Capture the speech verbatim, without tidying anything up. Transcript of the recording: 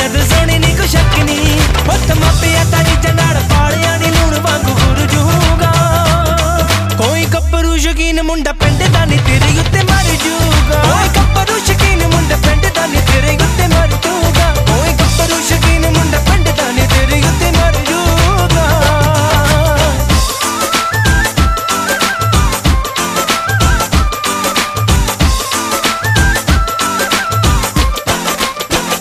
ਨੀਅਤ ਸੋਹਣੀ ਨੀ ਕੋਈ ਸ਼ੱਕ ਨੀ ਹੱਥ ਮਾਪਿਆ ਤਾਂ ਰੀਝਾਂ ਨਾਲ ਪਾਲਿਆ ਨੀ ਲੂਣ ਵਾਂਗੂ ਗੁਰ ਜੂਗਾ ਕੋਈ ਗੱਭਰੂ ਸ਼ੌਕੀਨ ਮੁੰਡਾ ਪਿੰਡ ਦਾ ਨੀ ਤੇਰੀ